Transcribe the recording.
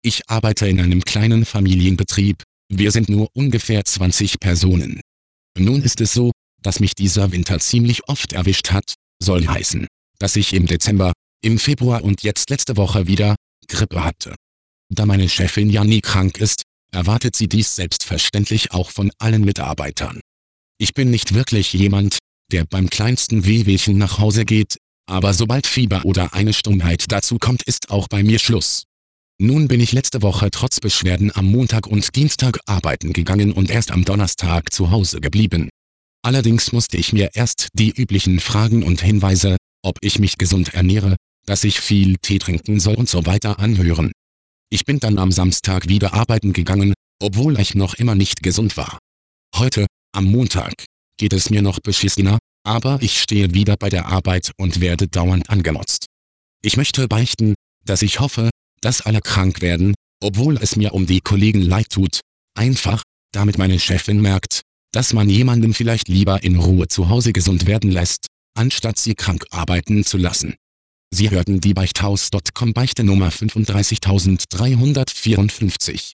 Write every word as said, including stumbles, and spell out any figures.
Ich arbeite in einem kleinen Familienbetrieb, wir sind nur ungefähr zwanzig Personen. Nun ist es so, dass mich dieser Winter ziemlich oft erwischt hat, soll heißen, dass ich im Dezember, im Februar und jetzt letzte Woche wieder Grippe hatte. Da meine Chefin ja nie krank ist, erwartet sie dies selbstverständlich auch von allen Mitarbeitern. Ich bin nicht wirklich jemand, der beim kleinsten Wehwehchen nach Hause geht, aber sobald Fieber oder eine Stummheit dazu kommt, ist auch bei mir Schluss. Nun bin ich letzte Woche trotz Beschwerden am Montag und Dienstag arbeiten gegangen und erst am Donnerstag zu Hause geblieben. Allerdings musste ich mir erst die üblichen Fragen und Hinweise, ob ich mich gesund ernähre, dass ich viel Tee trinken soll und so weiter anhören. Ich bin dann am Samstag wieder arbeiten gegangen, obwohl ich noch immer nicht gesund war. Heute, am Montag, geht es mir noch beschissener, aber ich stehe wieder bei der Arbeit und werde dauernd angemotzt. Ich möchte beichten, dass ich hoffe, dass alle krank werden, obwohl es mir um die Kollegen leid tut, einfach, damit meine Chefin merkt, dass man jemanden vielleicht lieber in Ruhe zu Hause gesund werden lässt, anstatt sie krank arbeiten zu lassen. Sie hörten die Beichthaus Punkt com Beichte Nummer fünfunddreißigtausenddreihundertvierundfünfzig.